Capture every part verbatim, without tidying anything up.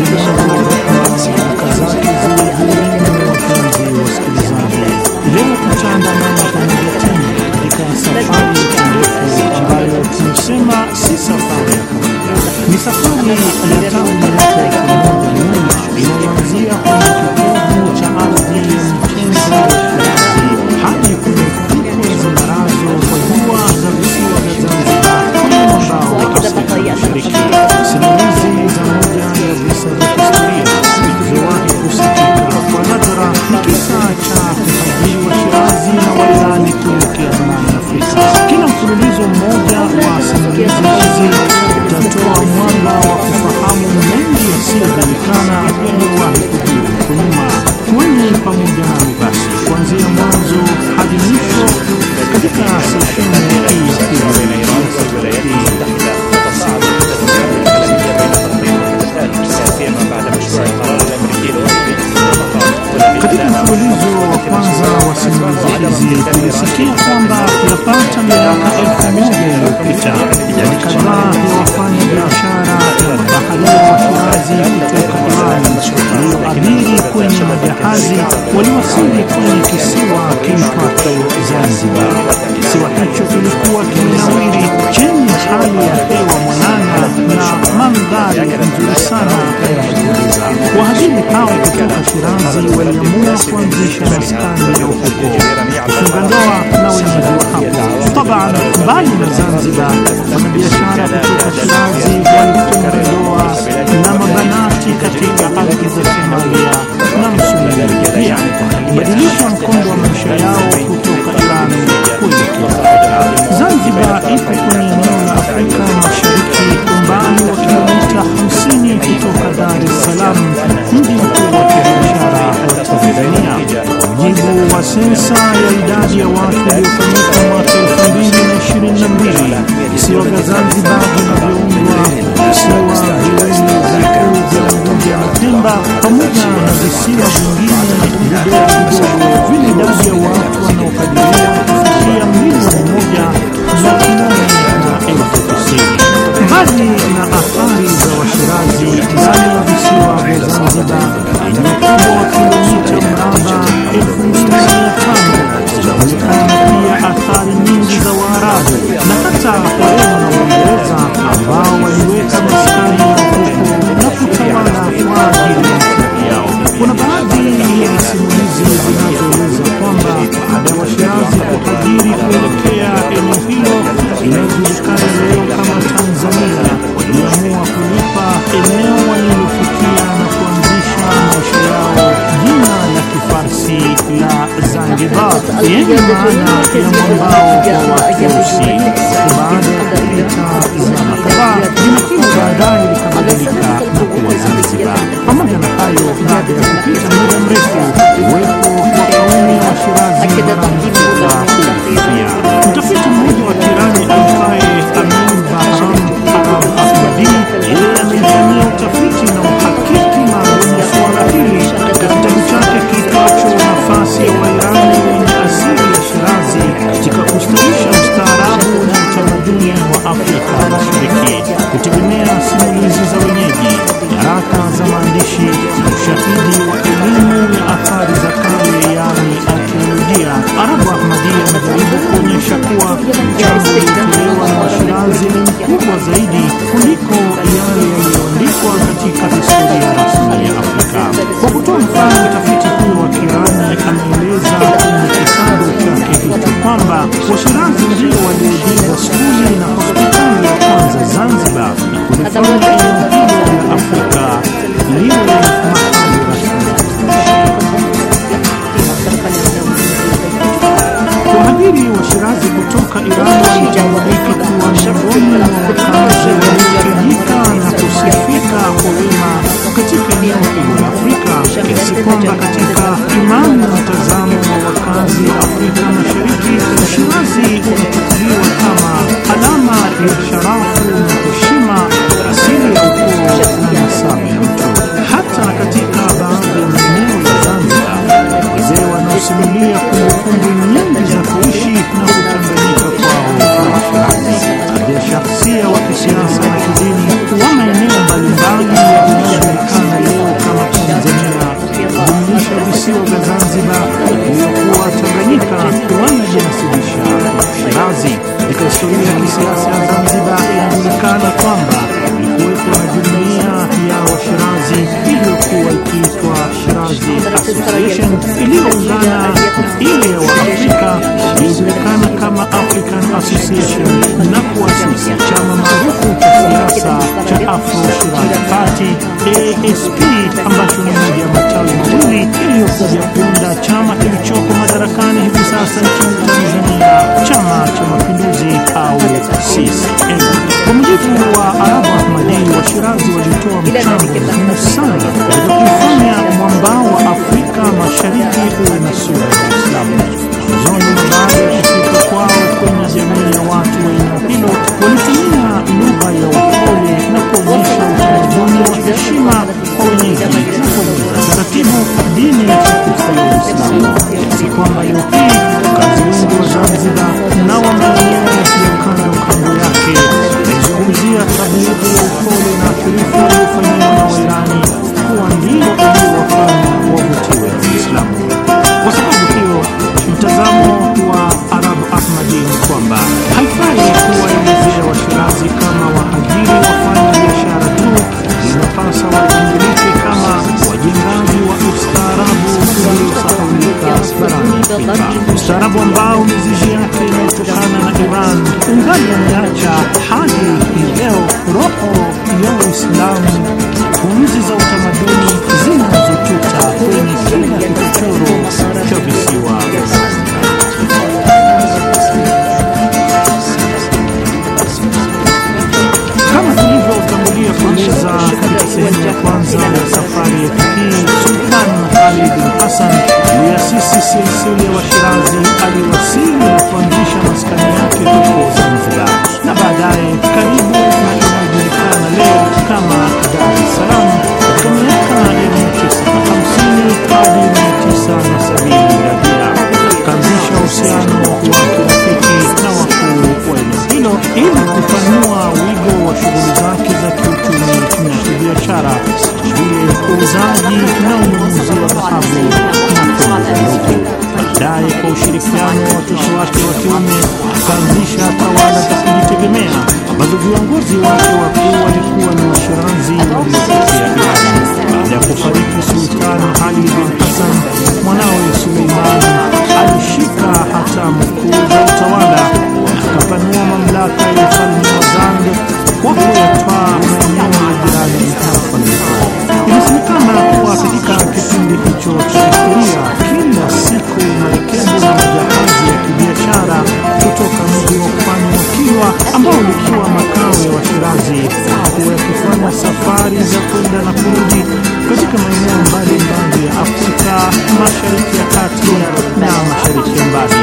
Ni safari ya tauni yake pamoja nyuma inayoanzia kwenye kitovu cha ardhi ya mkingo Furasi hadi kwenye fukwe za Marazo kwa jua za visiwa vya Zanzibar kwenye mwambao wa Afrika Mashariki. Simulizi za moja ya visa vya kihistoria vilivyowahi kusikika kwa nadra ni kisa cha mhajiri wa Shirazi na Wairani kuelekea barani Afrika. Kila mfululizo mmoja wa simulizi hizi utatoa mwanga wa kufahamu mengi yasiyojulikana yaliyowahi kujiri huko nyuma. Kuweni pamoja nami basi kuanzia mwanzo hadi mwisho katika sesheni hii ya pili. Katika mfululizo wa kwanza wa simulizi hizi tulisikia kwamba yapata miaka elfu moja iliyopita idadi kadhaa ya wafanya biashara ya mabaharia wa Shirazi kutoka Iran walioabiri kwenye majahazi waliwasili kwenye kisiwa kiitwacho Zanzibar. Kisiwa hicho kilikuwa kimenawiri chenye hali ya hewa mwanana na mandhari nzuri sana ya kutuliza. Wahadhiri hao kutoka Shirazi waliamua kuanzisha maskani ya upepo, kufunga ndoa na wenyeji wa hapo. Tabana, mbali na Zanzibar, wanabiashara kutoka Shirazi walifunga ndoa na mabanati katika ardhi za Somalia na Msumbiji. Pia kubadilisha mkondo wa maisha yao kutoka Iran kuelekea Zanzibar. Ipo kwenye eneo la Afrika Mashariki, umbali wa kilomita hamsini kutoka Dar es Salaam, mji mkuu wa kibiashara wa Tanzania. Mujibu wa sensa ya idadi ya watu iliyofanyika mwaka elfu mbili na ishirini na mbili, visiwa vya Zanzibar vinavyoundwa visiwa viwili vikuu vya Unguja na Pemba pamoja na visiwa vingine vidogo vidogo vina idadi ya watu wanaokadiriwa kufikia milioni moja laki nane na elfu tisini. Mbali na athari za Washirazi ndani ya visiwa vya Zanzibar yenye ukubwa wa kilomita mraba elfu mbili na mia tano, zinaonekana pia athari nyingi za Waarabu na hata Wareno na Waingereza ambao waliweka maskani ya upepo na kutawala kwa ajili ya maslahi yao. Kuna baadhi ya simulizi zinazoeleza kwamba baada ya Washirazi kuhajiri kuelekea eneo hilo inayojulikana leo kama Tanzania, waliamua kulipa eneo walilofikia na kuanzisha maisha yao jina la Kifarsi la Zanzibar yenye maana ya mwambao wa watu weusi. Baada ya kupita zama kadhaa, jina hilo baadaye likabadilika na kuwa Zanzibar. Pamoja na hayo, baada ya kupita muda mrefu, uwepo wa kaumu wa Shirazi barani Afrika ulififia. Mtafiti mmoja wa Kirani ambaye Amin Bahram Arab Ahmadi, yeye amefanyia utafiti na uhakiki maalum suala hili katika kitabu chake kiitwacho Nafasi ya Wairani wenye asili ya Shirazi katika kustawisha ustaarabu na utamaduni wa Afrika Mashariki, kutegemea simulizi za wenyeji, nyaraka za maandishi na ushahidi wa elimu ya athari za kale, yaani arkeolojia. Arabu Ahmadi amejaribu kuonyesha kuwa mchango uliotolewa na Washirazi ni mkubwa zaidi kuliko yale yaliyoandikwa katika historia rasmi ya Afrika. Kwa kutoa mfano, mtafiti huyo wa Kirani anaeleza kwenye kitabu chake hicho kwamba Washirazi ndio waliojenga skuli na hospitali ya kwanza Zanzibar na kulifanya eneo hilo la Afrika liwe mahali rasmi. Wahadhiri wa Shirazi kutoka Iran walitambulika kuwa miongoni mwa wakazi waliotajika na kusifika kwa wema katika eneo hilo la Afrika, kiasi kwamba katika imani na mtazamo wa wakazi wa Afrika Mashariki, Shirazi unachukuliwa kama alama ya sharafu na heshima, asili ya ukoo na nasaba ya mtu. Hata katika baadhi ya maeneo ya Zanzibar, wazee wanaosimulia kumbukumbu nyingi za kuishi na kuchanganyika kwao na Washirazi. Baadhi ya shahsia wa kisiasa na kidini wa maeneo mbalimbali yanayojulikana Zanzibar waliokuwa Tanganyika wanajinasibisha Shirazi. Katika historia ya kisiasa ya Zanzibar inajulikana kwamba ilikuwepo na jumuiya ya Washirazi iliyokuwa ikiitwa Shirazi Association iliyoungana na ile ya Waafrika iliyojulikana kama African Association na kuasisi chama maarufu cha siasa cha Afro Shirazi Party A S P ambacho ni moja ya matawi mawili iliyokuja kuunda chama kilichoko madarakani hivi sasa nchini Tanzania, Chama cha Mapinduzi au C C M. Kwa mujibu wa Arabu Ahmadi, Washirazi walitoa mchango muhimu sana katika kufanya mwambao wa Afrika Mashariki uwe na sura ya Uislamu. Mwanzoni na baada ya kufika kwao kwenye jamii ya watu wa eneo hilo, walitumia lugha ya upole na kuonyesha utamaduni wa heshima kwa wenyeji na kueneza taratibu dini tukufu ya Uislamu, kiasi kwamba leo hii wakazi wengi wa Zanzibar na wa maeneo ya kando kando yake naizungumzia tablighi ya upole na shirifu uliofanyiwa na Wairani kuwa ndio uliowafanya wavutiwe na Uislamu. Kwa sababu hiyo, mtazamo wa Arabu Ahmadi ni kwamba haifai kuwaelezea Washirazi kama wahajiri wafanya biashara tu, inapasa wajulikane kama wajengaji wa ustaarabu uliosahaulika barani Afrika, ustaarabu ambao mizizi yake inatokana na Iran ungali umeacha hadi leo roho ya Uislamu, pumzi za utamaduni zinazotuta kwenye kila kichochoro cha visiwa. Kama tulivyotangulia kueleza katika sehemu ya kwanza ya safari yetu hii, Sultan Ali bin Hassan aliasisi silsila ya Washirazi aliwasili na kuanzisha maskani yake huko Zanzibar, na baadaye karibu na inayojulikana leo kama Dar es Salaam katika miaka ya mia tisa na hamsini hadi mia tisa na sabini miladia. Akaanzisha uhusiano wa kirafiki na wakuu wa eneo hilo ili kupanua wigo wa shughuli zake za kiuchumi na kibiashara, vile uuzaji na ununuzi wa dhahabu na fedha. Baadaye, kwa ushirikiano wa watoto wake wa kiume, akaanzisha tawala za kujitegemea ambazo viongozi wake wakuu walikuwa ni Washirazi waliotokea Irani. Baada ya kufariki Sultan Ali bin Hassan, mwanawe Suleiman alishika hatamu kuu za utawala na akapanua mamlaka ya ufalme wa Zanzibar kwa kuyatwaa maeneo ya jirani hapa nilipo. Inasemekana kuwa katika kipindi hicho cha historia, kila siku marekebu na majahazi ya kibiashara kutoka mji wa Pwani wa Kilwa ambao ulikuwa makao ya Washirazi kuwa yakifanya safari za kwenda na kurudi katika maeneo mbalimbali ya Afrika Mashariki ya Kati na Mashariki ya Mbali.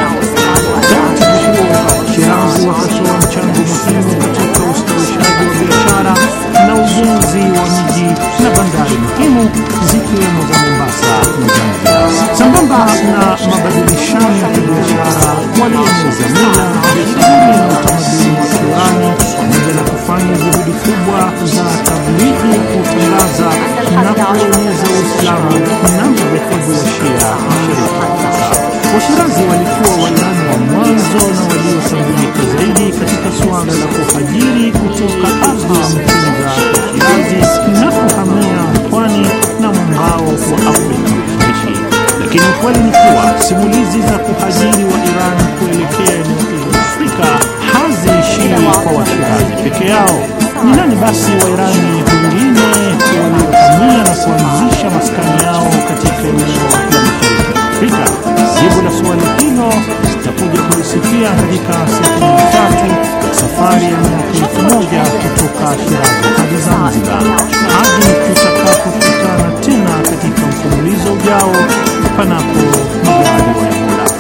Taratibu huo, Washirazi wakatoa mchango muhimu katika ustawishaji wa biashara na ujenzi wa miji na bandari muhimu zikiwemo za Mombasa na Zanzibar. Sambamba na mabadilishano ya kibiashara, walieneza mila, desturi na utamaduni wa Kiirani pamoja na kufanya juhudi kubwa za tablighi kutangaza na kueneza Uislamu na madhehebu ya Shia Mashariki Afrika. Washirazi walikuwa Wairani wa mwanzo na waliotambulika zaidi katika suala la kuhajiri kutoka ardhi ya mtunza ya Shirazi na kuhamia pwani na mwambao wa Afrika Mashariki. Lakini ukweli ni kuwa simulizi za kuhajiri wa Iran kuelekea eneo hilo la Afrika haziishii kwa Washirazi peke yao. Ni nani basi Wairani wengine waliohamia na kuanzisha maskani yao katika eneo la Mashariki Afrika? Jibu la swali hilo tutakuja kulisikia katika sehemu ya tatu ya safari ya miaka elfu moja kutoka Shirazi hadi Zanzibar, hadi tutakapokutana tena katika mfululizo ujao, panapo majaliwa ya Mola.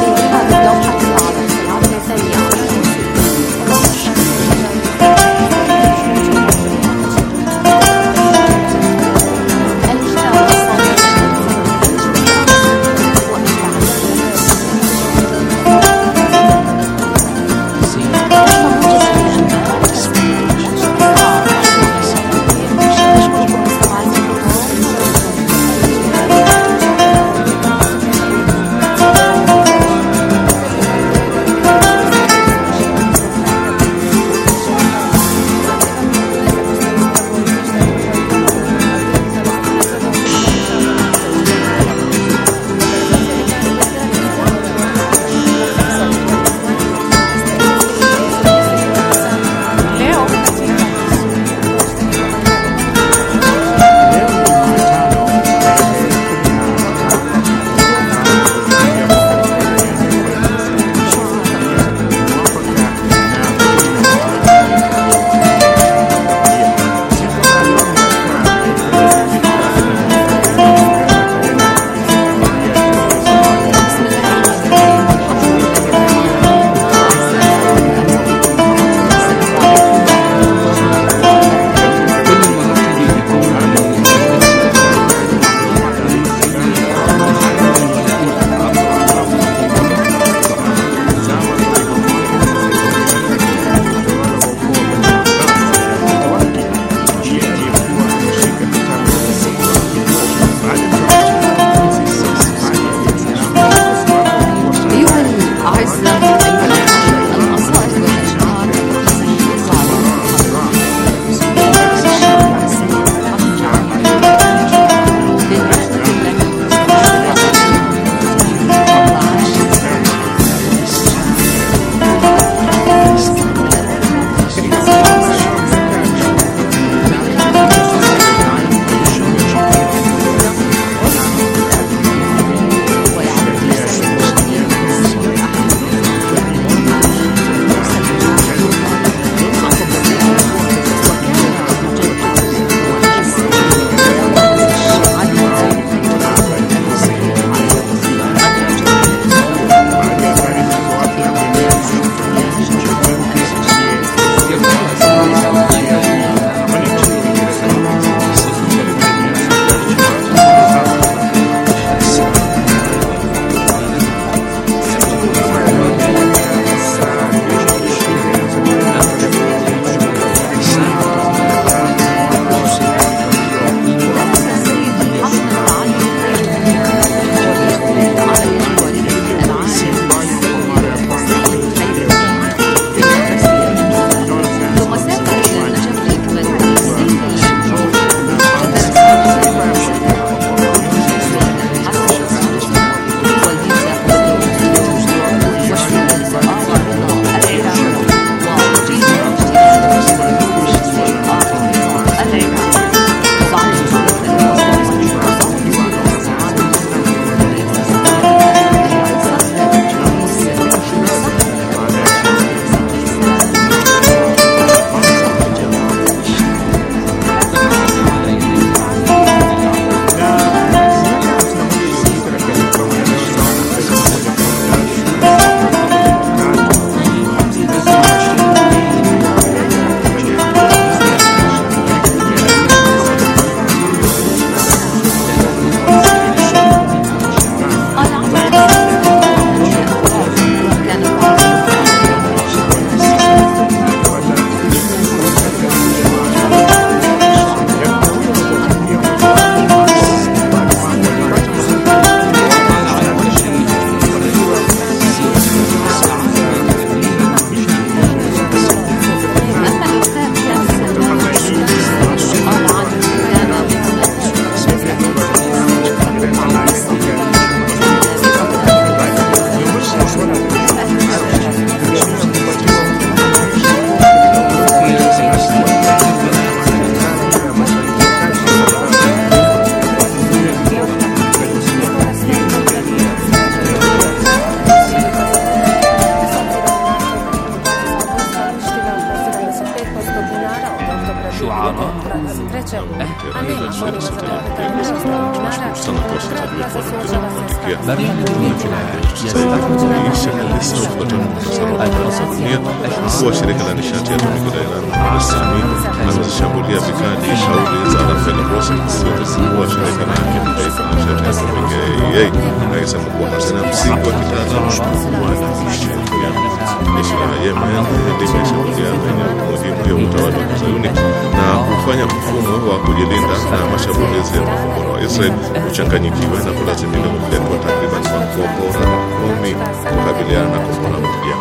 kuwa shirika la nishati ya atomiki la Iran amezishambulia vikali shauri za Rafael Grossi kuwa shirika la kimataifa la nishati ya atomiki ya I A E A, akisema kuwa hazina msingi wa kitaalamu wala kisheria. Jeshi la Yemen limeshambulia maeneo muhimu ya utawala wa Kizayuni na kufanya mfumo wa kujilinda na mashambulizi ya makombora wa Israel kuchanganyikiwa na kulazimika kupelekwa takriban makombora kumi kukabiliana na kombora moja.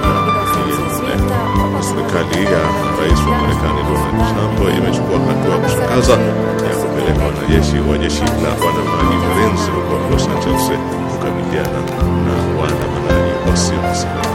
Serikali ya rais wa Marekani Donald Trump imechukua hatua ya kushangaza ya kupeleka wanajeshi wa jeshi la wanamaji Marines huko Los Angeles kukabiliana na waandamanaji wasio na silaha.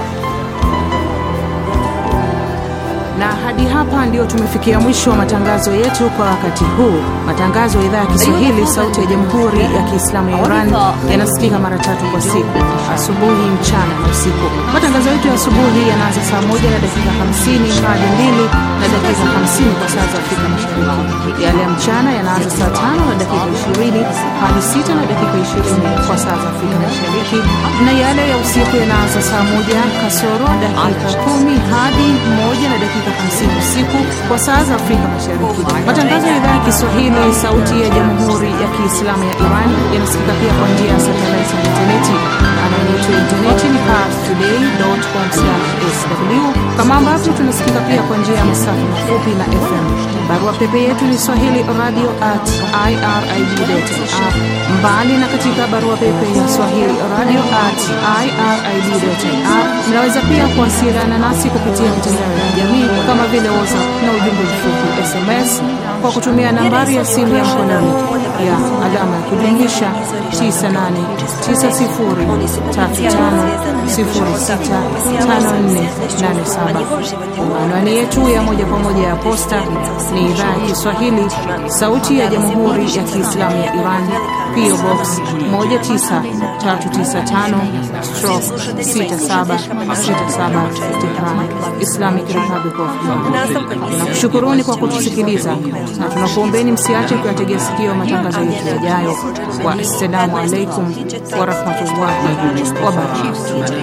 Na hadi hapa ndio tumefikia mwisho wa matangazo yetu kwa wakati huu. Matangazo ya idhaa ya Kiswahili sauti ya Jamhuri ya Kiislamu ya Iran yanasikika mara tatu kwa siku: asubuhi, mchana na usiku. Matangazo yetu ya asubuhi yanaanza saa moja na dakika hamsini hadi mbili na dakika hamsini kwa saa za Afrika Mashariki. Yale ya mchana yanaanza saa tano na dakika ishirini hadi sita na dakika ishirini kwa saa za Afrika Mashariki, na yale ya usiku yanaanza saa moja kasoro dakika kumi hadi moja na dakika hamsini usiku kwa saa za Afrika Mashariki. Matangazo ya idhaa ya Kiswahili sauti ya Jamhuri ya Kiislamu ya Iran yanasikika pia kwa njia ya satellite na interneti. Anwani yetu ya interneti ni parstoday dot com slash s w, kama ambavyo tunasikika pia kwa njia ya masafa mafupi na F M. Barua pepe yetu ni swahili radio at irib dot i r. Mbali na katika barua pepe ya swahili radio at irib dot i r, mnaweza pia kuwasiliana nasi kupitia mitandao ya kijamii kama vile WhatsApp na ujumbe mfupi S M S kwa kutumia nambari ya simu ya mkononi ya alama ya kujumlisha tisa nane tisa sifuri tatu tano sifuri sita tano nne nane saba. Anwani yetu ya moja kwa moja ya posta ni idhaa ya Kiswahili sauti ya Jamhuri ya Kiislamu ya Iran, P O Box moja tisa tatu tisa tano stroke sita saba sita saba Tehran, Islamic Republic of Iran. Nakushukuruni kwa kutusikiliza na tunakuombeni msiache kuyategea sikio matangazo yetu yajayo. Wa assalamu alaikum wa rahmatullahi wa barakatuh.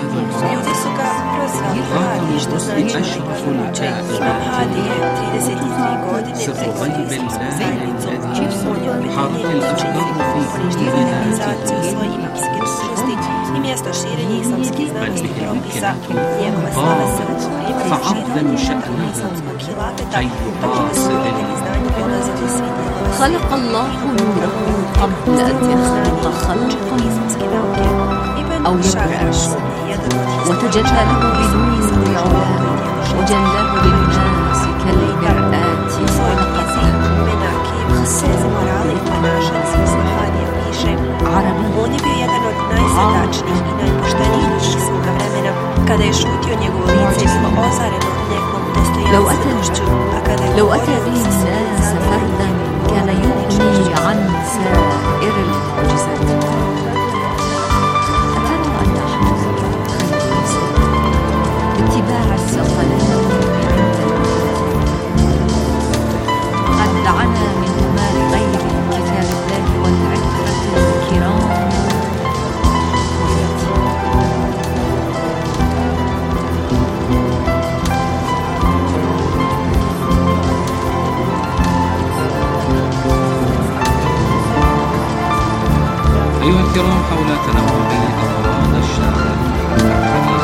I mjesto širenja islamskih znanosti i propisa, njegova slava se učuje i فعظم شأنه حيث قاصد خلق الله نوره قبل أن يخلق خلقا أو يبرأ وتجلى له بنور علاه وجلاه للناس كالمرآة ونقته خصه On je bio jedan od najsrdačnijih i najpoštenijih svoga vremena. Kada je šutio, njegovo lice je bilo ozareno njegovom dostojanstvenošću, a kada je govorio sa svojim zavrnom, كان يغني عن سائر المعجزات. أترى أن أحمد خير اتباع الثقلين قد عنا من مال غير كتاب الله والعترة الكرام. أيها الكرام، حول تنوع أغراض الشارع الحديث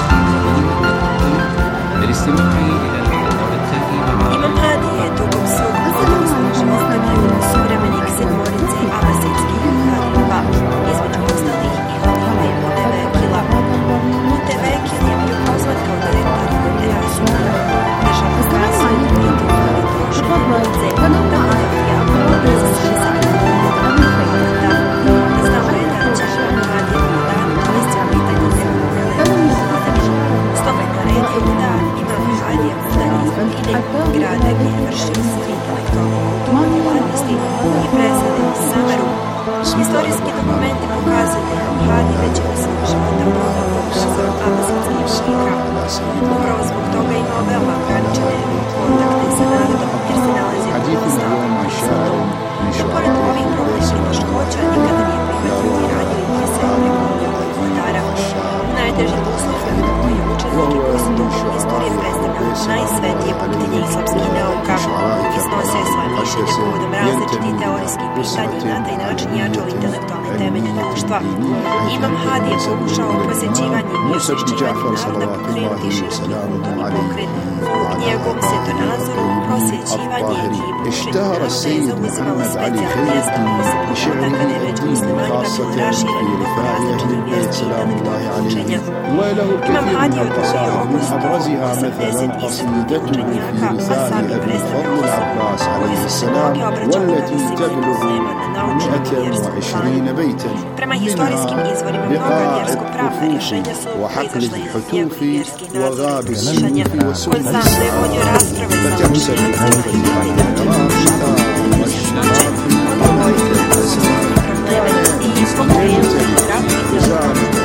للاستماع إلى الحلقة التالية. Imam Hadi je tokom svog odnosnog života bio suvremenik sedmorice abasitskih halifa, između ostalih i halife Mutevekila. Mutevekil je bio poznat kao direktor Rasula, država Krasa i Tufali Troške Mutze, tako da je jako za šizak da znamo je da će Imam Hadi dan povesti o pitanju zemlje. Stoga je naredio da Imam Hadi je udari iz Medine, grada gdje je vršio sve intelektualne kulturne djelatnosti i presade u Severu. Historijski dokumenti pokazuju da Imam Hadi većinu svog života proveo pod nadzorom abasitskih šejha. Upravo zbog toga je imao veoma ograničene kontakte sa narodom jer se nalazio u stalnom izolovanju. No pored ovih problema i teškoća nikada nije prihvatio tiraniju najnaprednijih srpskih nauka. Iznose svoje mišljenje povodom različitih teorijskih pitanja i na taj način jačao intelektualne temelje društva. Imam Hadi je pokušao prosjećivanjem i osvješćivanjem naroda pokrenuti široki kulturni pokret. U njegovom svjetonazoru prosjećivanje i bušenje naroda je zauzimalo specijalno mjesto, posebno onda kada je već muslimanima bilo rašireno oko različitih vjerskih i intelektualnih učenja. Imam Hadi je odvojio oko sto osamdeset i sedam učenjaka, a sam je predstavljao osobu koji su se mnogi obraćali na disciplinu Sulejmana na naučnom i vjerskom planu. Prema historijskim izvorima, mnoga vjersko-pravna rješenja su proizašla iz njegovih vjerskih nacionalnih mišljenja. On sam da je vodio rasprave sa učenjima i načelima i pokrenuti rapidno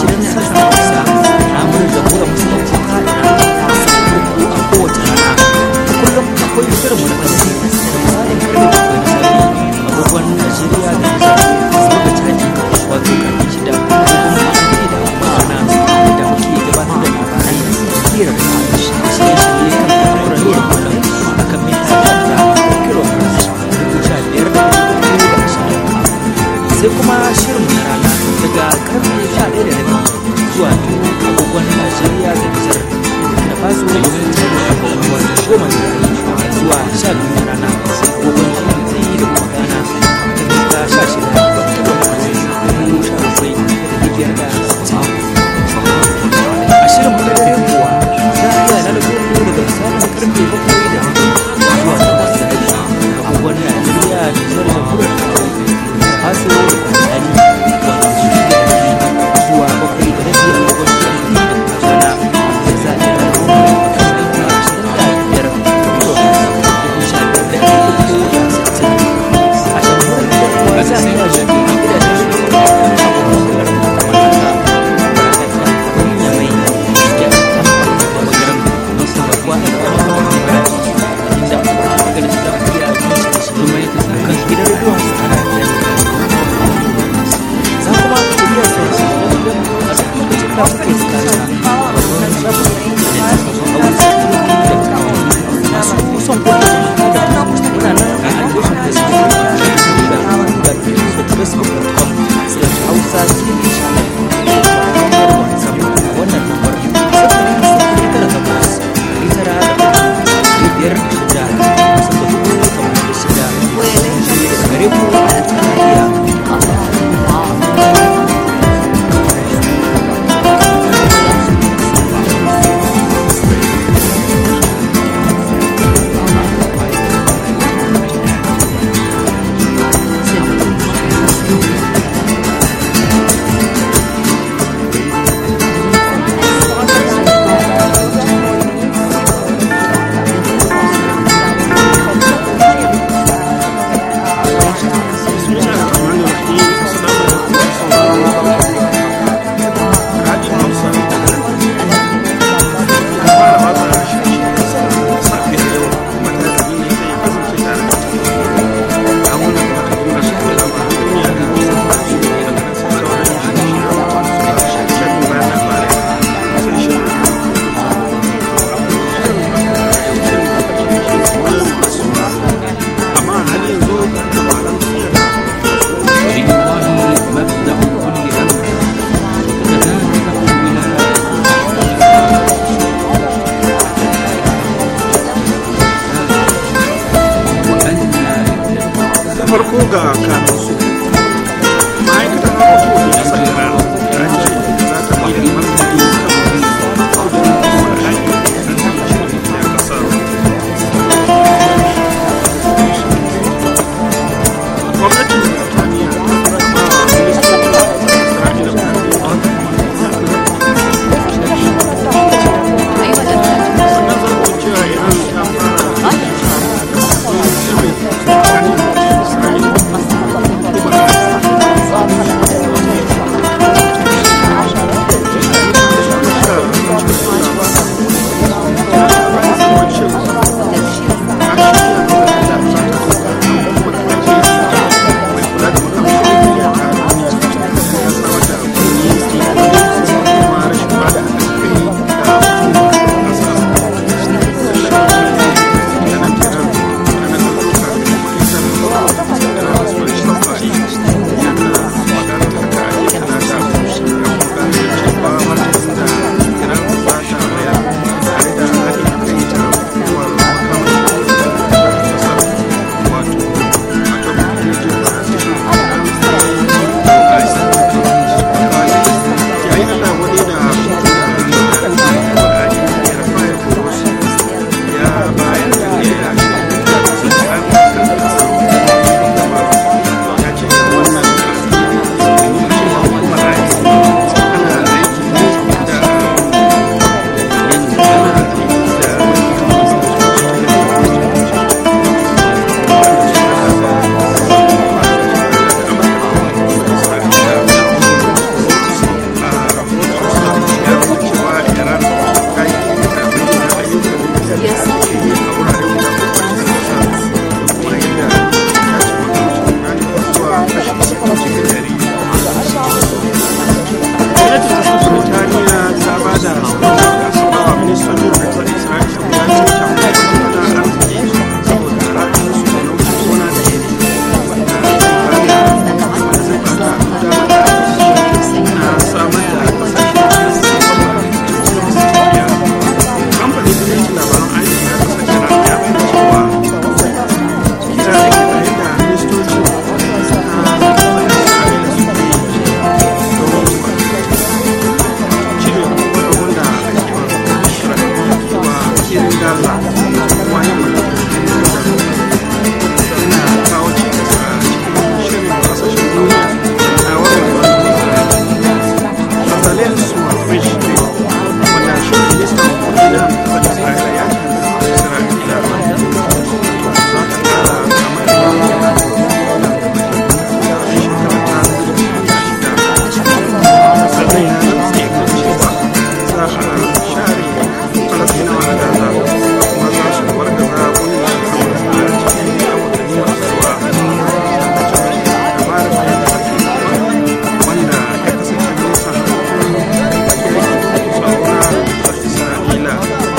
gidan sashen Hausa na murar jamhuriyar musulunci ta Iran a kowace rana. Kullum akwai shirin mu na ƙasashe da misalin karfe bakwai na safe agogon Najeriya da Nijar zuwa caji wato karfe shida da kuma amfani da ma'ana da muke gabatar da labarai hira da shirye-shirye kan al'amuran yau da kullum a kan mita da kilo dubu sha biyar da dubu da ashirin. Sai kuma shirin na rana daga karfe sha ɗaya da rabi zuwa biyu agogon Najeriya da Nijar da faso da yawan tare wato goma da rabi zuwa sha biyu na rana agogon shirin zai da kuma gana da mita sha shida da kilo dubu sha bakwai da biyar da sittin. A shirin mu na dare kuwa za a iya lalata daga misalin karfe bakwai da zuwa takwas da rabi agogon Najeriya da Nijar da kuma faso da kwanani wato su da zuwa bakwai da rabi a agogon shirin da rana da za a iya lalata kan ashirin da biyar kilo dubu sha biyar da dubu da sittin. A shambuwar da kuwa za a iya shafi gidajen shirin da agogon shirin kamar haka barakata kunya mai ya tamfa da magaram musu bakwa da kuma baraki inda kuma ga da ta fiya a cikin shi mai ta kan gidan rediyon su ana da za kuma ku iya sauransu a duk lokacin da kuke tsakana a wannan shafin da masu kusan kuɗi da muna nan a adireshin facebook da facebook dot com slash hausa tv channel da whatsapp wannan lambar sifiri sifiri tara takwas tara da biyar shida sifiri hudu kamar da shida gare ku a tarayya. Isra'ila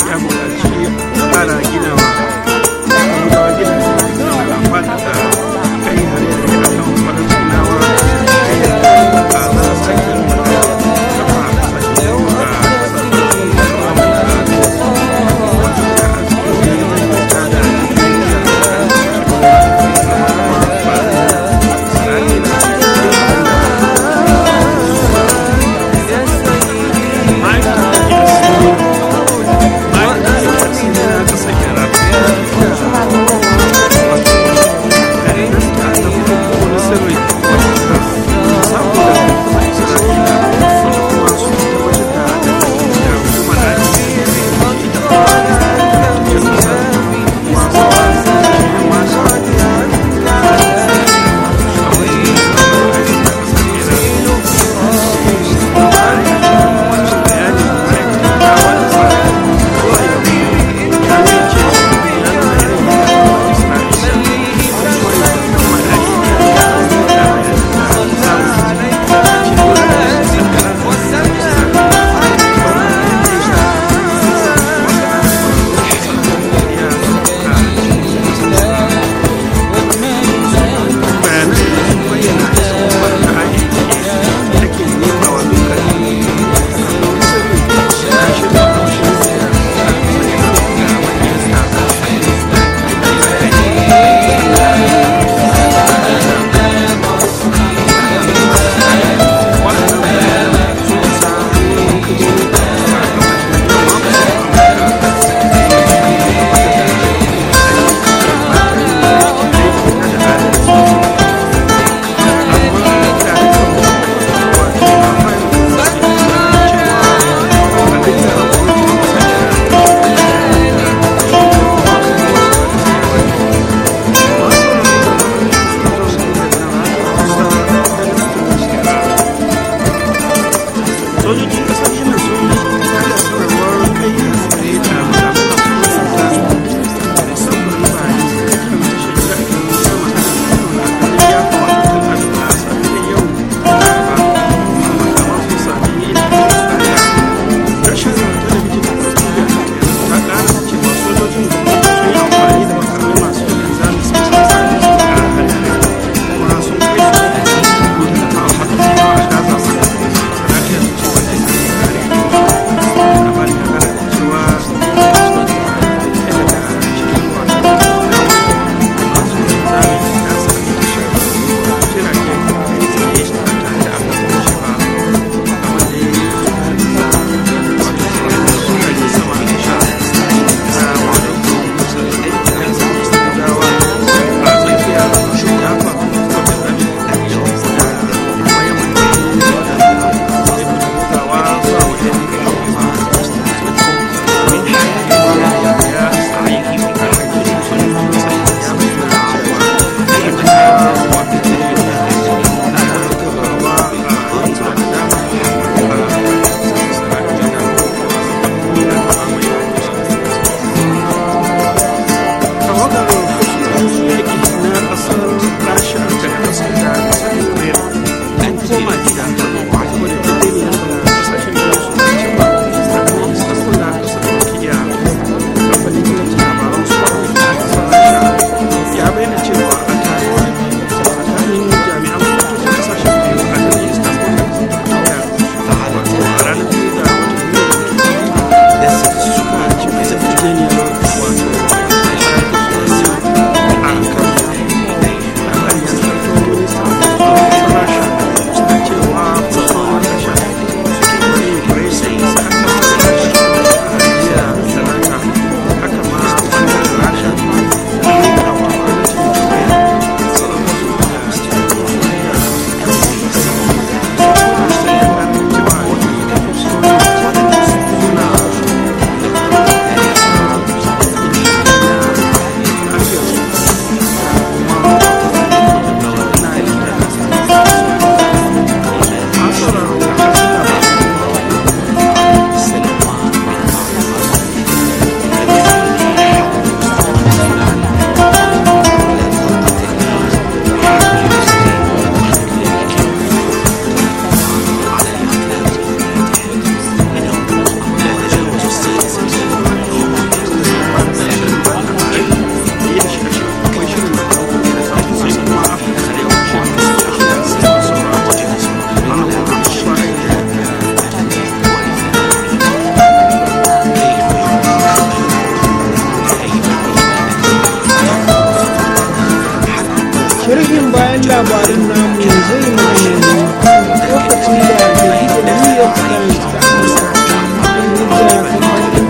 cikin labarin namu zai magana ne lokacin da jaridar New York Times ta amsa inda kamfanin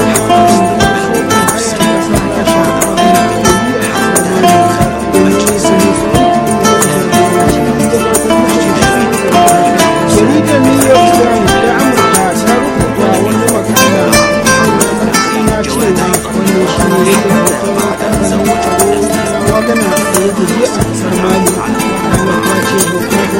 jaridar New York Times ta Amurka ta rubuta wani makala na cewa wannan shi ne kamfanin tsaro na wagana da ya gaji a kasar Mali. Ana ta ce babbar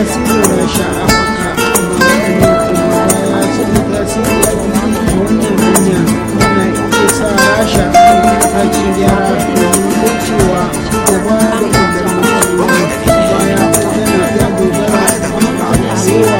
tasirin rasha a afirka ya sanya tasiri a wannan hanya yana iya sa rasha hakin gyara domin kaucewa gaba da kudin baya yana ya dogara a cewa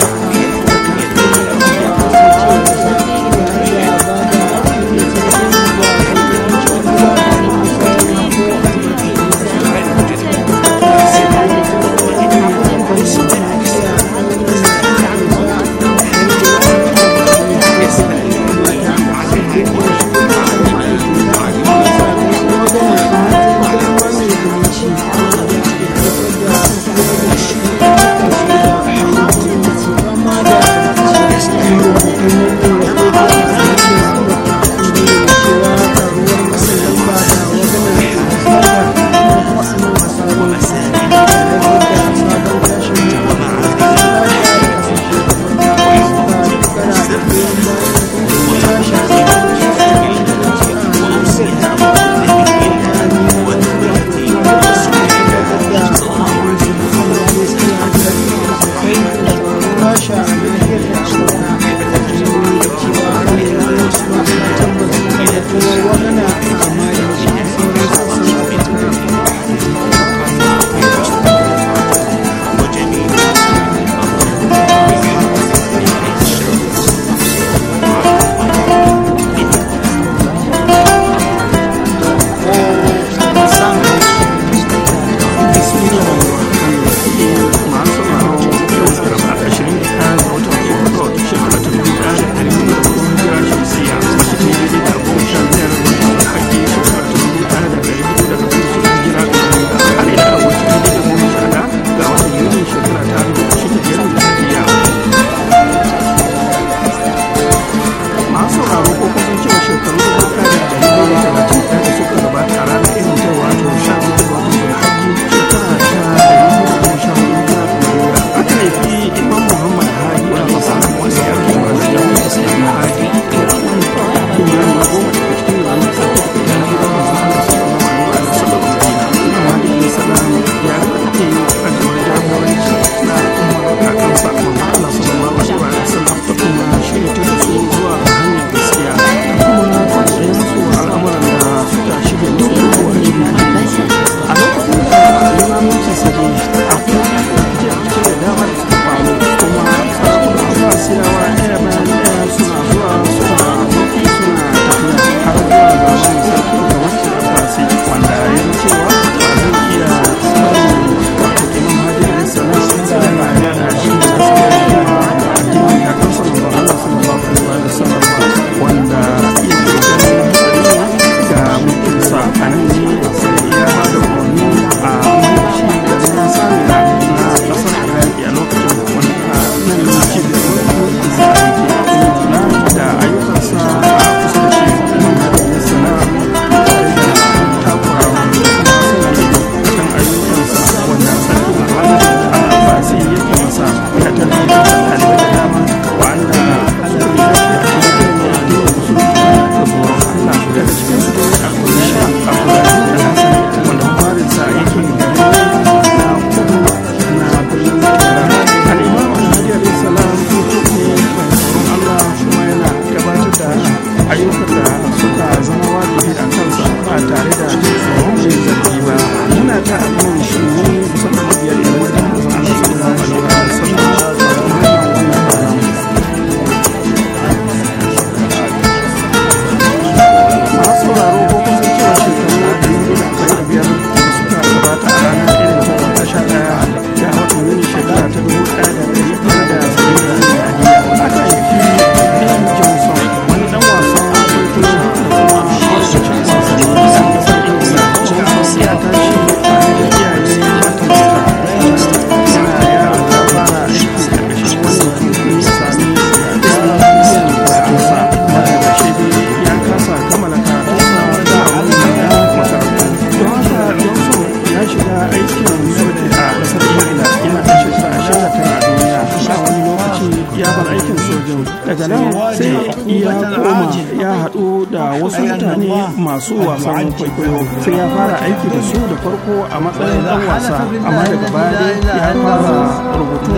daga nan sai ya koma ya haɗu da wasu mutane masu wasan kwaikwayo sai ya fara aiki da su da farko a matsayin ɗan wasa amma daga baya ya fara rubutu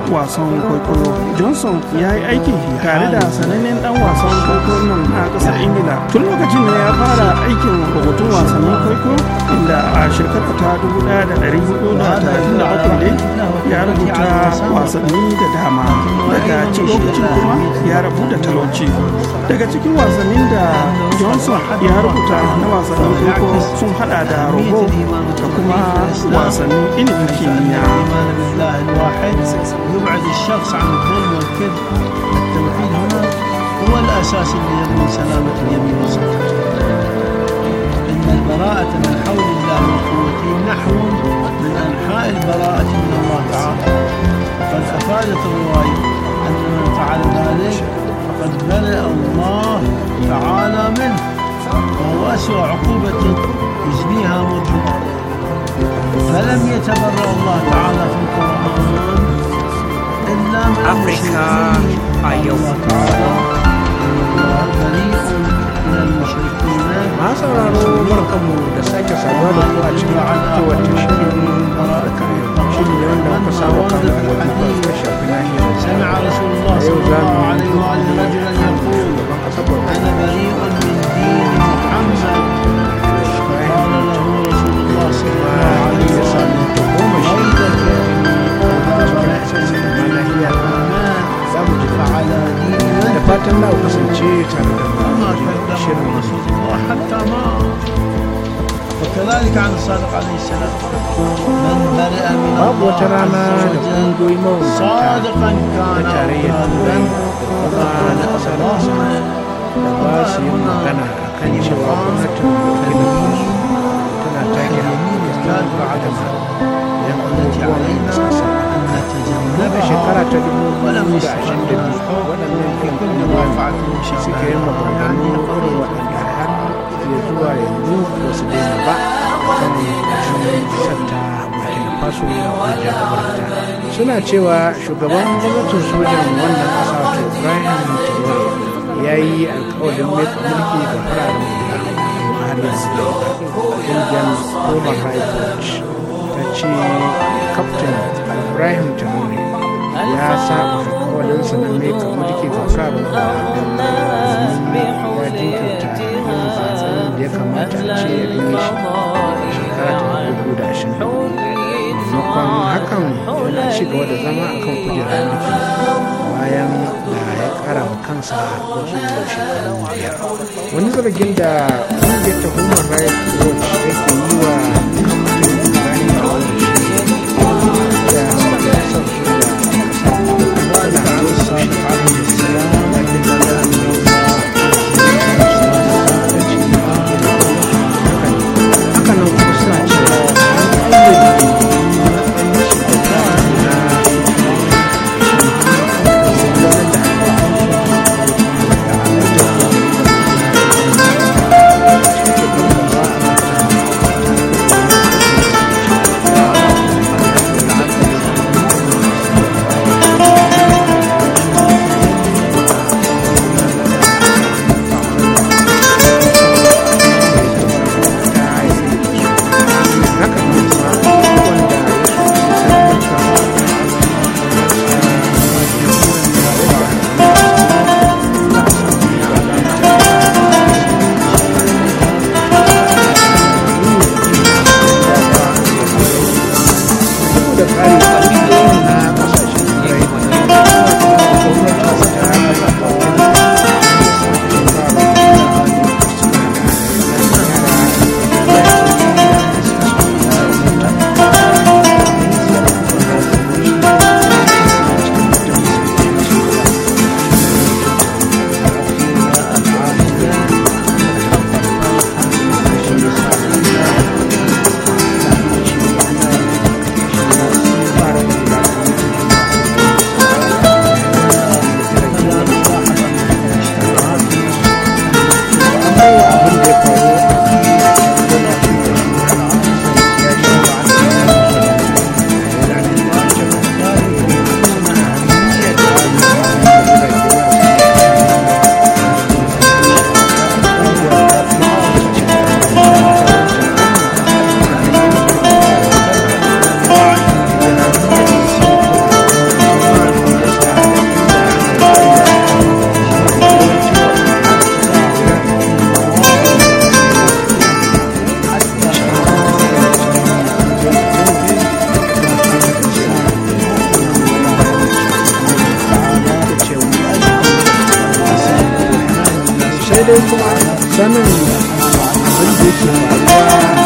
wasan kwaikwayo. Johnson ya yi aiki tare da sanannen dan wasan kwaikwayon nan a kasar Ingila tun lokacin da ya fara aikin rubutun wasannin kwaikwayo, inda a shekara ta dubu ɗaya da ɗari hudu da talatin da bakwai ya rubuta wasanni da dama. Daga cikin lokacin kuma ya rubuta talauci. Daga cikin wasannin da Johnson ya rubuta na wasannin kwaikwayo sun hada da robo da kuma wasannin ilimin kimiyya. يبعد الشخص عن الظلم والكذب. التوحيد هنا هو الأساس اللي يبني سلامة اليمين والصدق. إن البراءة من حول الله وقوته نحو من أنحاء البراءة من الله تعالى. وقد أفادت الرواية أن من فعل ذلك فقد برئ الله تعالى منه، وهو أسوأ عقوبة يجنيها مذنب. فلم يتبرأ الله تعالى في القرآن إلا من المشركين. الله تعالى الله بريء من المشركين. ما sauraro barkanmu da sake saduwa da ku a cikin kowace shirin shiri ne wanda muka saba kan wani da shafi nahiyar. سمع رسول الله صلى الله عليه وآله رجلا يقول أنا بريء من دين محمد. قال له رسول الله صلى الله عليه وسلم ويلك فعلى دين da fatan na kasance tare da وما كذب رسول الله حتى مات. وكذلك عن الصادق عليه السلام من برئ من babu wata الله rana عز da وجل kungiyoyi mawuta صادقا da كان tarayyar turan da kuma na kasar nasa da ba su yi magana a kan cewa gwamnatin wakilin tana take كان بعدها yan التي abubuwan علينا da suka أن daga نتجنبها shekara ta dubu ولم biyu da ashirin da يستغل biyu waɗannan في كل yan رافعة suka yi maganganu irin waɗanda har ya zuwa yanzu ba su daina ba kan ƙarshen santa burkina faso da jagoranta suna cewa shugaban gwamnatin sojan wannan ƙasa wato ibrahim traore ya yi alkawalin mai mulki ga fararen hula har yanzu da ƙungiyar human rights watch ta ce kaftin ibrahim traore ya saba alkawalinsa na mai mulki ga fararen hula ya jinkirta yin zaben da ya kamata a ce ya yi shi shekara ta dubu da ashirin maimakon hakan yana ci gaba da zama a kan kujerar mulki bayan da ya kara wa kansa wasu shekaru biyar wani zargin da ƙungiyar ta human rights watch take yi wa kamfanin ibrahim a wani shi da majalisar soja da kasa hakanan kuma suna cewa an ƙayyade dai kuma sanin abin da yake faruwa